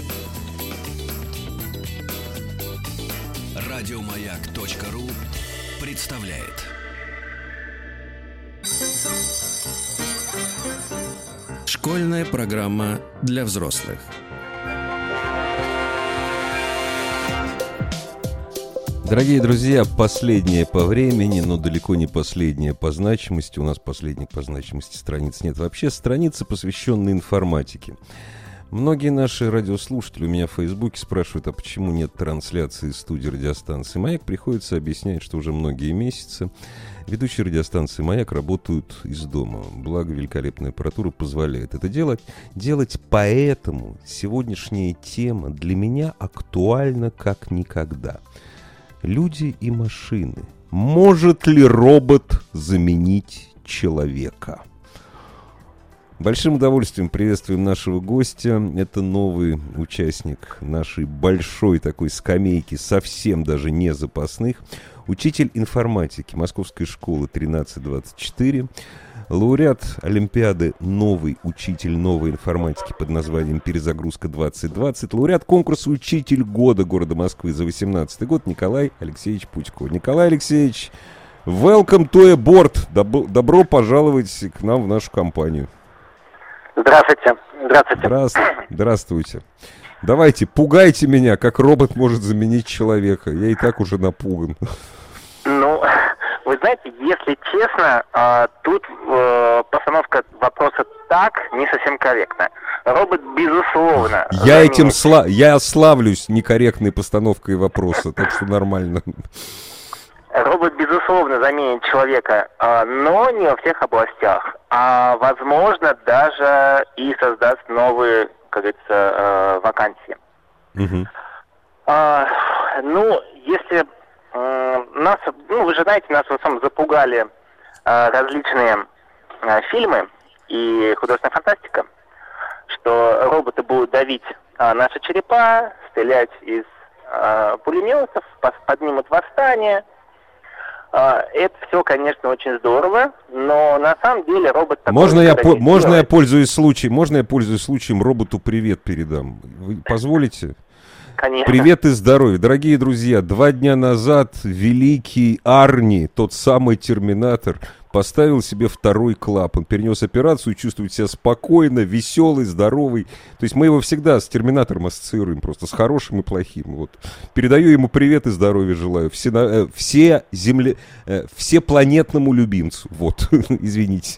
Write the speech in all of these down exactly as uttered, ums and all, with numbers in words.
Радиомаяк.ру представляет. Школьная программа для взрослых. Дорогие друзья, последнее по времени, но далеко не последнее по значимости. У нас последних по значимости страниц нет вообще. Страницы, посвященные информатике. Многие наши радиослушатели у меня в Фейсбуке спрашивают, а почему нет трансляции из студии радиостанции «Маяк». Приходится объяснять, что уже многие месяцы ведущие радиостанции «Маяк» работают из дома. Благо, великолепная аппаратура позволяет это делать. Делать поэтому сегодняшняя тема для меня актуальна как никогда. Люди и машины. Может ли робот заменить человека? Большим удовольствием приветствуем нашего гостя. Это новый участник нашей большой такой скамейки, совсем даже не запасных. Учитель информатики Московской школы тринадцать двадцать четыре. Лауреат Олимпиады «Новый учитель новой информатики» под названием «Перезагрузка двадцать двадцать». Лауреат конкурса «Учитель года» города Москвы за восемнадцатый год Николай Алексеевич Путько. Николай Алексеевич, welcome to aboard. Добро, добро пожаловать к нам в нашу компанию. Здравствуйте. Здравствуйте. Здравствуйте. Здравствуйте. Давайте, пугайте меня, как робот может заменить человека. Я и так уже напуган. Ну, вы знаете, если честно, тут постановка вопроса так не совсем корректна. Робот, безусловно. Я заменит... этим сла... я славлюсь некорректной постановкой вопроса, так что нормально. Робот, безусловно, заменит человека, но не во всех областях. А, возможно, даже и создаст новые, как говорится, вакансии. Угу. А, ну, если э, нас, ну, вы же знаете, нас в основном запугали э, различные э, фильмы и художественная фантастика, что роботы будут давить э, наши черепа, стрелять из э, пулеметов, поднимут восстание. Это все, конечно, очень здорово, но на самом деле робот такой... Можно я, по- можно я пользуюсь случаем, можно я пользуюсь случаем роботу привет передам? Вы позволите? Конечно. Привет и здоровья. Дорогие друзья, два дня назад великий Арни, тот самый Терминатор, поставил себе второй клапан, перенес операцию, чувствует себя спокойно, веселый, здоровый. То есть мы его всегда с Терминатором ассоциируем, просто с хорошим и плохим. Вот. Передаю ему привет и здоровья желаю. Все, э, все, земле, э, все планетному любимцу. Вот, извините.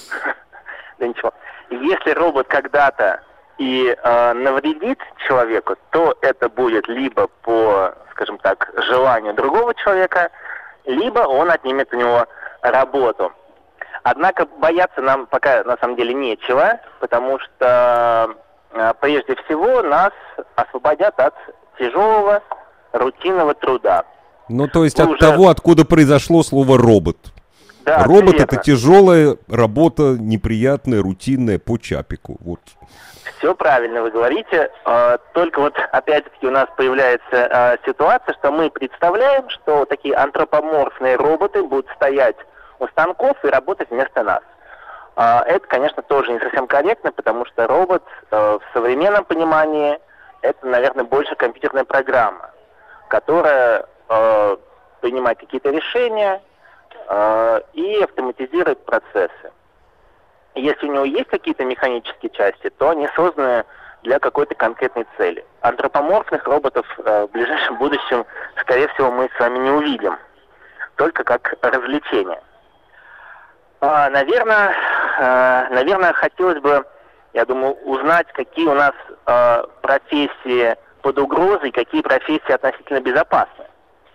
Да ничего. Если робот когда-то и э, навредит человеку, то это будет либо по, скажем так, желанию другого человека, либо он отнимет у него работу. Однако бояться нам пока на самом деле нечего, потому что э, прежде всего нас освободят от тяжелого рутинного труда. Ну, то есть Вы от уже... того, откуда произошло слово робот. Да, робот — это тяжелая работа, неприятная, рутинная по чапику. Вот. Все правильно вы говорите, э, только вот опять-таки у нас появляется э, ситуация, что мы представляем, что такие антропоморфные роботы будут стоять у станков и работать вместо нас. Э, это, конечно, тоже не совсем корректно, потому что робот э, в современном понимании это, наверное, больше компьютерная программа, которая э, принимает какие-то решения э, и автоматизирует процессы. Если у него есть какие-то механические части, то они созданы для какой-то конкретной цели. Антропоморфных роботов э, в ближайшем будущем, скорее всего, мы с вами не увидим. Только как развлечение. А, наверное, э, наверное, хотелось бы, я думаю, узнать, какие у нас э, профессии под угрозой, какие профессии относительно безопасны.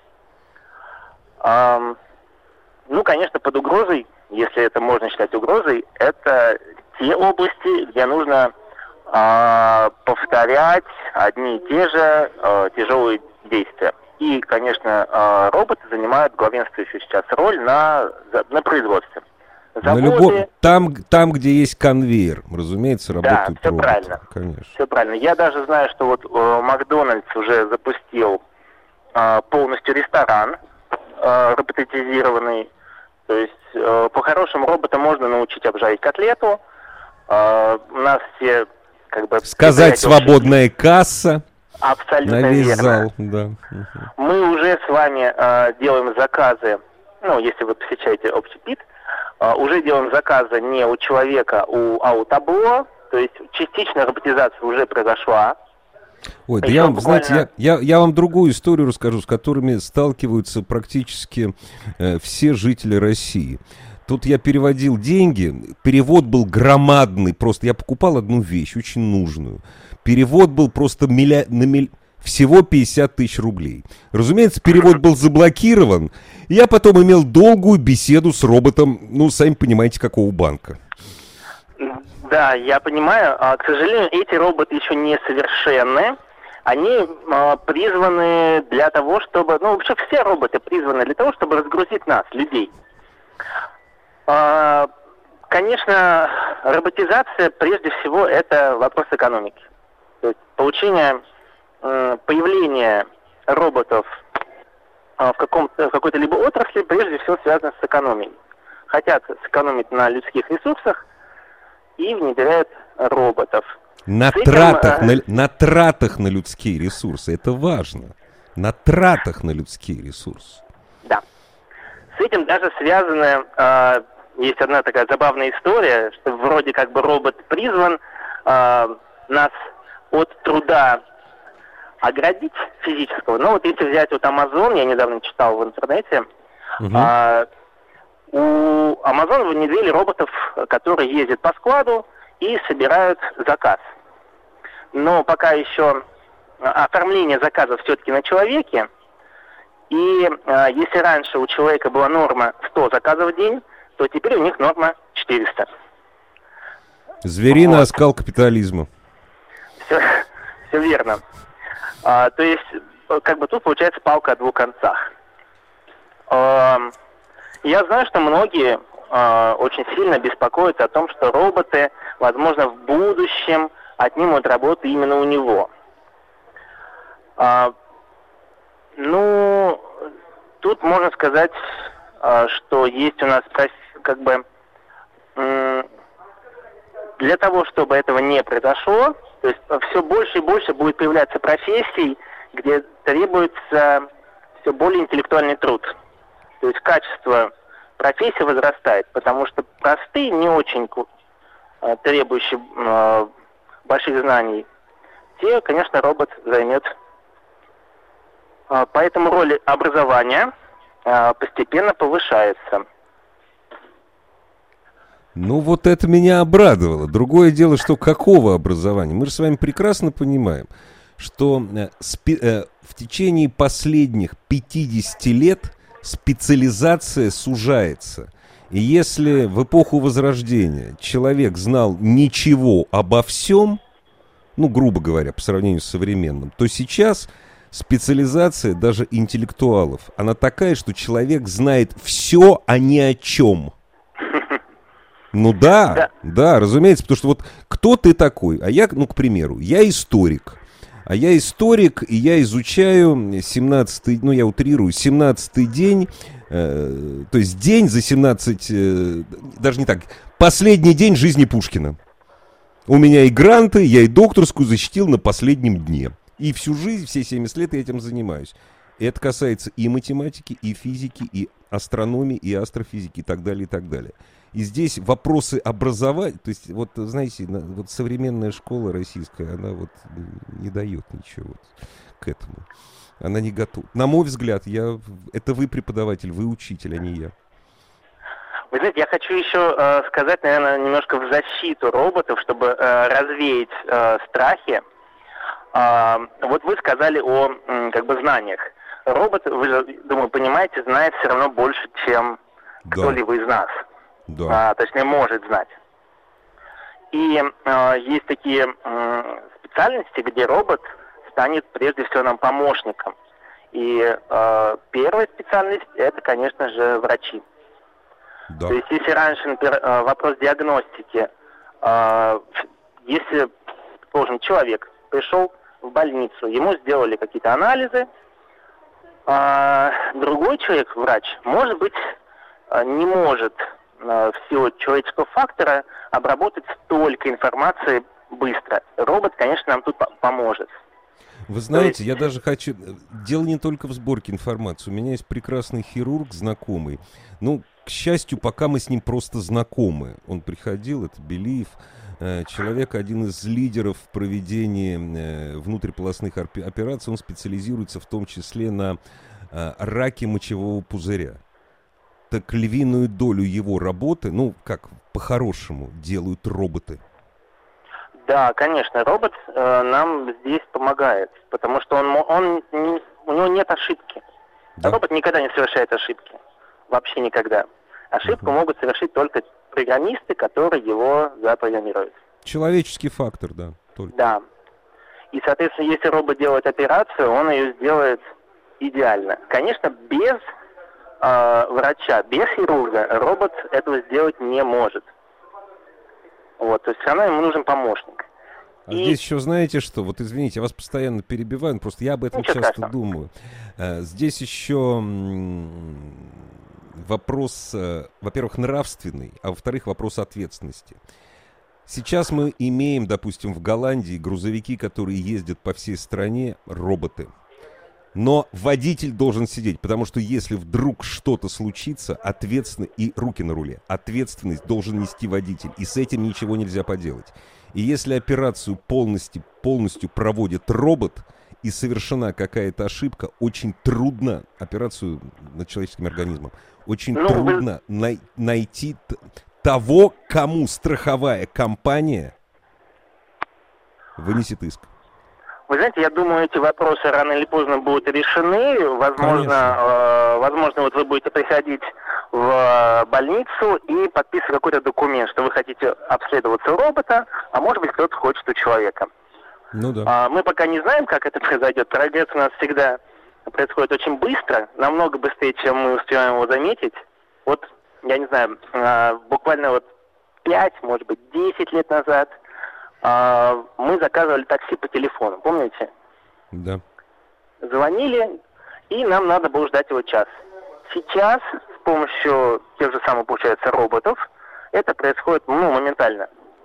Э, ну, конечно, под угрозой, если это можно считать угрозой, это те области, где нужно э, повторять одни и те же э, тяжелые действия. И, конечно, э, роботы занимают главенствующую сейчас роль на, на производстве. Заводы... На любом... там, там, где есть конвейер, разумеется, работают да, все роботы. Правильно. Конечно. Все правильно. Я даже знаю, что вот э, Макдональдс уже запустил э, полностью ресторан э, роботизированный. То есть э, по-хорошему робота можно научить обжарить котлету. Э, у нас все как бы... Сказать «свободная касса». Абсолютно на весь верно. Зал, да. Мы уже с вами э, делаем заказы, ну, если вы посещаете общепит, э, уже делаем заказы не у человека, у, а у табло, то есть частичная роботизация уже произошла. Ой, да я вам, буквально... знаете, я, я, я вам другую историю расскажу, с которыми сталкиваются практически э, все жители России. Тут я переводил деньги, перевод был громадный, просто я покупал одну вещь, очень нужную. Перевод был просто милля... на миль... всего пятьдесят тысяч рублей. Разумеется, перевод был заблокирован, и я потом имел долгую беседу с роботом, ну, сами понимаете, какого банка. Да, я понимаю. К сожалению, эти роботы еще не совершенны. Они а, призваны для того, чтобы... Ну, вообще все роботы призваны для того, чтобы разгрузить нас, людей. А, конечно, роботизация, прежде всего, это вопрос экономики. То есть получение, э, появление роботов э, в, каком-то, в какой-то либо отрасли, прежде всего, связано с экономией. Хотят сэкономить на людских ресурсах и внедряют роботов. На этим, тратах, э... на, на тратах на людские ресурсы. Это важно. На тратах на людские ресурсы. Да. С этим даже связаны... Э, есть одна такая забавная история, что вроде как бы робот призван э, нас от труда оградить физического. Но вот если взять вот Amazon, я недавно читал в интернете, угу. а, у Amazon внедрили роботов, которые ездят по складу и собирают заказ. Но пока еще оформление заказа все-таки на человеке. И а, если раньше у человека была норма сто заказов в день, то теперь у них норма четыреста. Звериный вот. Оскал капитализма. Все, все верно. А, то есть, как бы тут получается палка о двух концах. А, я знаю, что многие а, очень сильно беспокоятся о том, что роботы, возможно, в будущем отнимут работу именно у него. А, ну, тут можно сказать, а, что есть у нас как бы м- для того, чтобы этого не произошло. То есть все больше и больше будет появляться профессий, где требуется все более интеллектуальный труд. То есть качество профессии возрастает, потому что простые, не очень требующие э, больших знаний, те, конечно, робот займет. Поэтому роль образования э, постепенно повышается. Ну, вот это меня обрадовало. Другое дело, что какого образования? Мы же с вами прекрасно понимаем, что э, спи- э, в течение последних пятидесяти лет специализация сужается. И если в эпоху Возрождения человек знал ничего обо всем, ну, грубо говоря, по сравнению с современным, то сейчас специализация даже интеллектуалов, она такая, что человек знает все, а ни о чем. Ну да, да, да, разумеется, потому что вот кто ты такой? А я, ну, к примеру, я историк. А я историк, и я изучаю семнадцатый, ну, я утрирую, семнадцатый день, э, то есть день за семнадцать, э, даже не так, последний день жизни Пушкина. У меня и гранты, я и докторскую защитил на последнем дне. И всю жизнь, все семьдесят лет я этим занимаюсь. И это касается и математики, и физики, и астрономии, и астрофизики, и так далее, и так далее. И здесь вопросы образования, то есть, вот, знаете, вот современная школа российская, она вот не дает ничего вот к этому. Она не готова. На мой взгляд, я, это вы преподаватель, вы учитель, а не я. Вы знаете, я хочу еще э, сказать, наверное, немножко в защиту роботов, чтобы э, развеять э, страхи. Э, вот вы сказали о э, как бы знаниях. Робот, вы же, думаю, понимаете, знает все равно больше, чем да. кто-либо из нас. Да. А, точнее, может знать. И э, есть такие э, специальности, где робот станет прежде всего нам помощником. И э, первая специальность – это, конечно же, врачи. Да. То есть, если раньше, например, э, вопрос диагностики, э, если, предположим, человек пришел в больницу, ему сделали какие-то анализы, э, другой человек, врач, может быть, э, не может в силу человеческого фактора обработать столько информации быстро. Робот, конечно, нам тут поможет. Вы знаете, есть... я даже хочу... Дело не только в сборке информации. У меня есть прекрасный хирург, знакомый. Ну, к счастью, пока мы с ним просто знакомы. Он приходил, это Белиев. Человек, один из лидеров в проведении внутриполосных операций. Он специализируется в том числе на раке мочевого пузыря. Так львиную долю его работы, ну, как по-хорошему, делают роботы. Да, конечно, робот э, нам здесь помогает, потому что он, он не, у него нет ошибки. Да. Робот никогда не совершает ошибки. Вообще никогда. Ошибку uh-huh. могут совершить только программисты, которые его запрограммируют. Человеческий фактор, да. Только. Да. И, соответственно, если робот делает операцию, он ее сделает идеально. Конечно, без э, врача, без хирурга робот этого сделать не может. Вот, то есть все равно ему нужен помощник. А и... здесь еще знаете что? Вот извините, я вас постоянно перебиваю, просто я об этом Ничего часто страшного. думаю. А, здесь еще м- вопрос, а, во-первых, нравственный, а во-вторых, вопрос ответственности. Сейчас мы имеем, допустим, в Голландии грузовики, которые ездят по всей стране, роботы. Но водитель должен сидеть, потому что если вдруг что-то случится, ответственно и руки на руле, ответственность должен нести водитель, и с этим ничего нельзя поделать. И если операцию полностью, полностью проводит робот, и совершена какая-то ошибка, очень трудно, операцию над человеческим организмом, очень ну, трудно вы... най- найти т- того, кому страховая компания вынесет иск. Вы знаете, я думаю, эти вопросы рано или поздно будут решены. Возможно, э, возможно, вот вы будете приходить в больницу и подписывать какой-то документ, что вы хотите обследоваться у робота, а может быть, кто-то хочет у человека. Ну да. А, мы пока не знаем, как это произойдет. Прогресс у нас всегда происходит очень быстро, намного быстрее, чем мы успеваем его заметить. Вот, я не знаю, э, буквально вот пять, может быть, десять лет назад мы заказывали такси по телефону, помните? Да. Звонили, и нам надо было ждать его час. Сейчас с помощью тех же самых, получается, роботов это происходит, ну, моментально.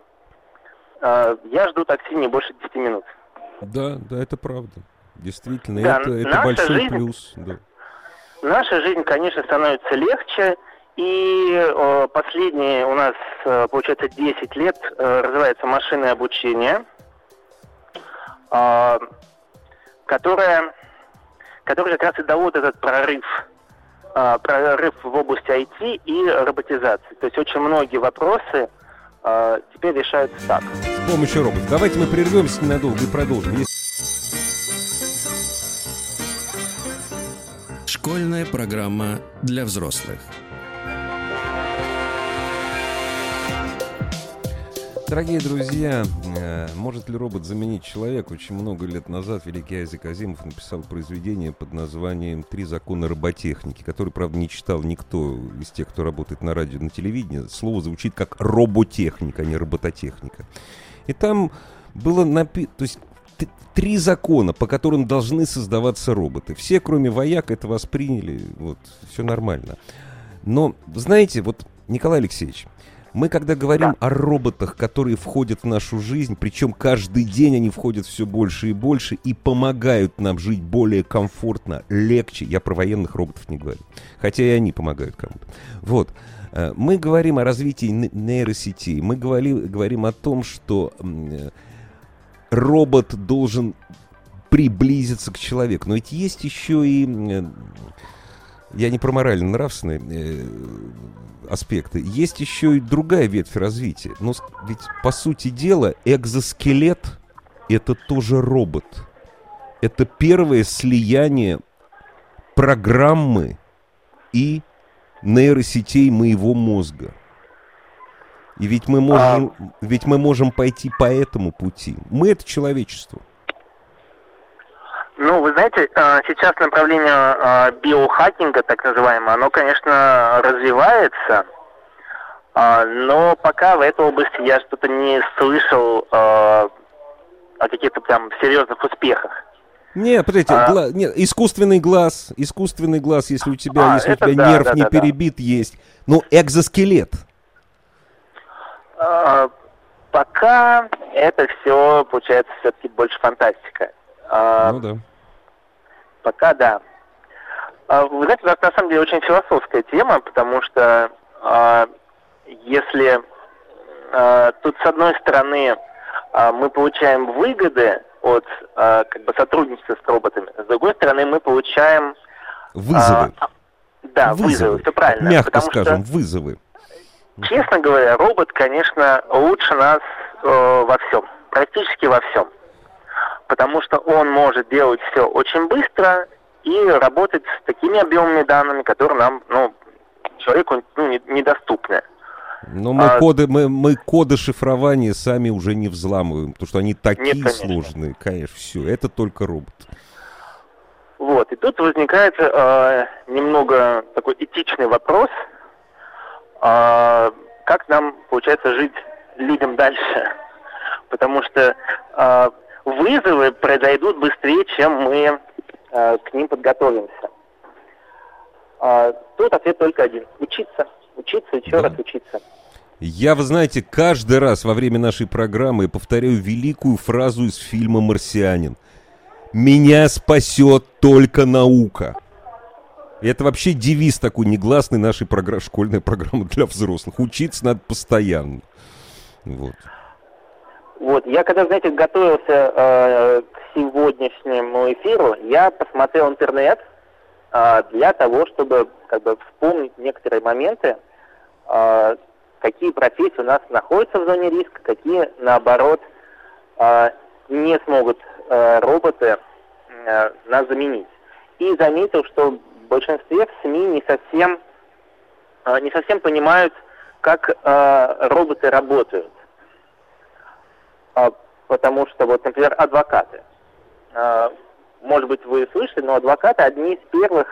Я жду такси не больше десяти минут. Да, да, это правда. Действительно, да, это, это большой жизнь, плюс. Да. Наша жизнь, конечно, становится легче. И э, последние у нас, э, получается, десять лет э, развивается машинное обучение, э, которое, которое как раз и дало этот прорыв, э, прорыв в области ай ти и роботизации. То есть очень многие вопросы э, теперь решаются так. С помощью роботов. Давайте мы прервемся ненадолго и продолжим. Школьная программа для взрослых. Дорогие друзья, может ли робот заменить человека? Очень много лет назад великий Айзек Азимов написал произведение под названием «Три закона роботехники», который, правда, не читал никто из тех, кто работает на радио, на телевидении. Слово звучит как роботехника, а не робототехника. И там было написано, то есть три закона, по которым должны создаваться роботы. Все, кроме вояк, это восприняли, вот, все нормально. Но, знаете, вот, Николай Алексеевич, мы, когда говорим да. о роботах, которые входят в нашу жизнь, причем каждый день они входят все больше и больше и помогают нам жить более комфортно, легче. Я про военных роботов не говорю, хотя и они помогают кому-то. Вот. Мы говорим о развитии нейросетей, мы говори, говорим о том, что робот должен приблизиться к человеку. Но ведь есть еще и... Я не про морально-нравственные аспекты. Есть еще и другая ветвь развития. Но ведь, по сути дела, экзоскелет — это тоже робот. Это первое слияние программы и нейросетей моего мозга. И ведь мы можем, а... ведь мы можем пойти по этому пути. Мы — это человечество. Ну, вы знаете, сейчас направление биохакинга, так называемое, оно, конечно, развивается, но пока в этой области я что-то не слышал о каких-то прям серьезных успехах. Нет, подождите, а... гла... Нет, искусственный глаз, искусственный глаз, если у тебя, а, если у тебя да, нерв да, не да, не перебит, да. есть. Но экзоскелет. А... пока это все, получается, все-таки больше фантастика. А, ну да. Пока да. А, вы знаете, это на самом деле очень философская тема, потому что а, если а, тут с одной стороны а, мы получаем выгоды от а, как бы сотрудничества с роботами, с другой стороны мы получаем вызовы. А, да, вызовы, вызовы, все правильно. Мягко скажем, что, вызовы. Честно говоря, робот, конечно, лучше нас э, во всем, практически во всем. Потому что он может делать все очень быстро и работать с такими объемами данными, которые нам, ну, человеку ну, не, недоступны. Но мы, а, коды, мы, мы коды шифрования сами уже не взламываем, потому что они такие нет, конечно. сложные. Конечно, все, это только робот. Вот, и тут возникает э, немного такой этичный вопрос, э, как нам, получается, жить людям дальше. Потому что э, вызовы произойдут быстрее, чем мы э, к ним подготовимся. Э, тут ответ только один. Учиться. Учиться, еще да. раз учиться. Я, вы знаете, каждый раз во время нашей программы повторяю великую фразу из фильма «Марсианин». «Меня спасет только наука». И это вообще девиз такой негласный нашей програ... школьной программы для взрослых. Учиться надо постоянно. Вот. Вот, я когда, знаете, готовился э, к сегодняшнему эфиру, я посмотрел интернет э, для того, чтобы как бы вспомнить некоторые моменты, э, какие профессии у нас находятся в зоне риска, какие, наоборот, э, не смогут э, роботы э, нас заменить. И заметил, что в большинстве в СМИ не совсем, э, не совсем понимают, как э, роботы работают. Потому что, вот, например, адвокаты. Может быть, вы слышали, но адвокаты одни из первых,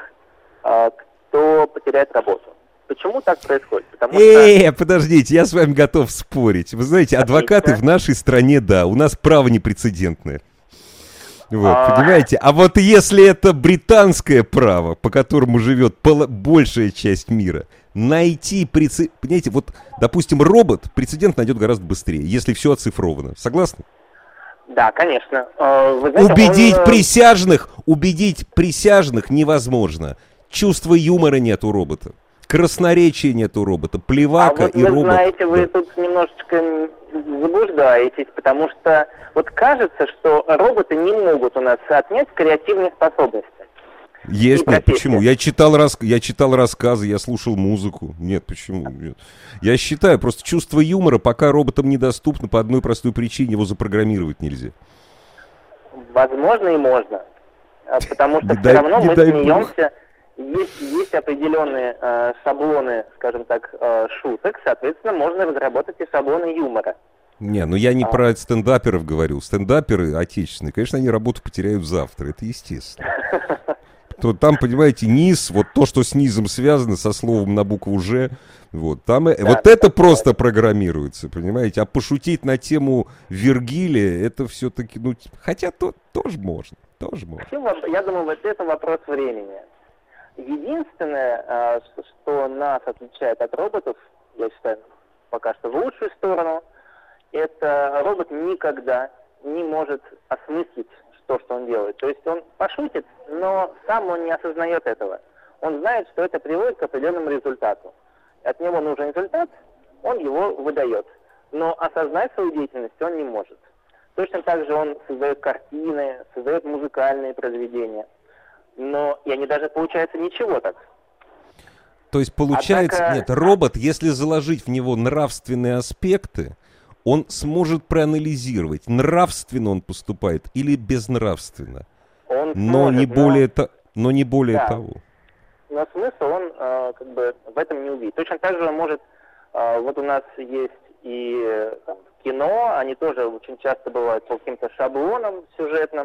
кто потеряет работу. Почему так происходит? Потому что... Э, подождите, я с вами готов спорить. Вы знаете, адвокаты в нашей стране, да, у нас право непрецедентное. Вот, а... понимаете? А вот если это британское право, по которому живет пол... большая часть мира, найти прецедент... Понимаете, вот, допустим, робот прецедент найдет гораздо быстрее, если все оцифровано. Согласны? Да, конечно. Вы знаете, убедить он... присяжных, убедить присяжных невозможно. Чувства юмора нет у робота. Красноречия нет у робота. Плевака а вот и вы робот... знаете, вы да. тут немножечко заблуждаетесь, потому что вот кажется, что роботы не могут у нас отнять креативные способности. Есть, нет, почему? Я читал, рас... я читал рассказы, я слушал музыку. Нет, почему? Нет. Я считаю, просто чувство юмора пока роботам недоступно по одной простой причине, его запрограммировать нельзя. Возможно и можно. Потому что все равно мы смеемся. Есть, есть определенные э, шаблоны, скажем так, э, шуток, соответственно, можно разработать и шаблоны юмора. Не, ну я не а. про стендаперов говорю. Стендаперы отечественные, конечно, они работу потеряют завтра, это естественно. То там, понимаете, низ, вот то, что с низом связано, со словом на букву «Ж», вот, там, да, вот это просто программируется, понимаете, а пошутить на тему Вергилия, это все-таки, ну, хотя то, тоже можно, тоже можно. Я думаю, вот это вопрос времени. Единственное, что нас отличает от роботов, я считаю, пока что в лучшую сторону, это робот никогда не может осмыслить то, что он делает. То есть он пошутит, но сам он не осознает этого. Он знает, что это приводит к определенному результату. От него нужен результат, он его выдает. Но осознать свою деятельность он не может. Точно так же он создает картины, создает музыкальные произведения. Но и они даже, получается, ничего так. То есть получается, Однако... нет, робот, если заложить в него нравственные аспекты, он сможет проанализировать, нравственно он поступает или безнравственно. Он но, сможет, не более но... То, но не более да. того. Но смысл он э, как бы в этом не увидит. Точно так же он может, э, вот у нас есть и там, кино, они тоже очень часто бывают по каким-то шаблонам сюжетным,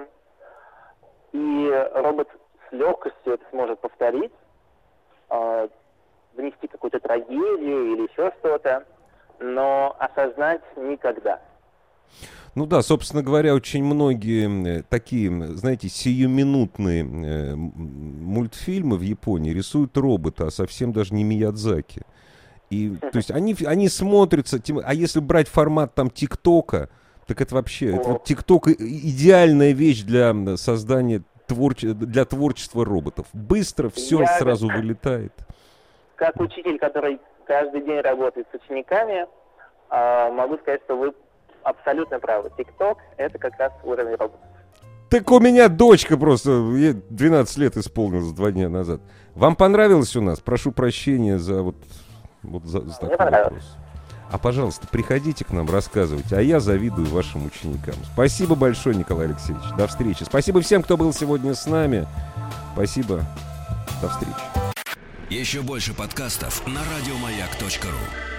и робот с легкостью это сможет повторить, э, внести какую-то трагедию или еще что-то, но осознать никогда. Ну да, собственно говоря, очень многие такие, знаете, сиюминутные мультфильмы в Японии рисуют робота, а совсем даже не Миядзаки. И, то есть они, они смотрятся, а если брать формат там ТикТока, так это вообще, это вот ТикТок идеальная вещь для создания, творче, для творчества роботов. Быстро все Я сразу как, вылетает. Как учитель, который каждый день работает с учениками, могу сказать, что вы абсолютно правы. ТикТок — это как раз уровень роботов. Так у меня дочка просто, ей двенадцать лет исполнилось два дня назад. Вам понравилось у нас? Прошу прощения за вот, вот за, за такой вопрос. А, пожалуйста, приходите к нам, рассказывайте. А я завидую вашим ученикам. Спасибо большое, Николай Алексеевич. До встречи. Спасибо всем, кто был сегодня с нами. Спасибо. До встречи. Еще больше подкастов на радиомаяк точка ру.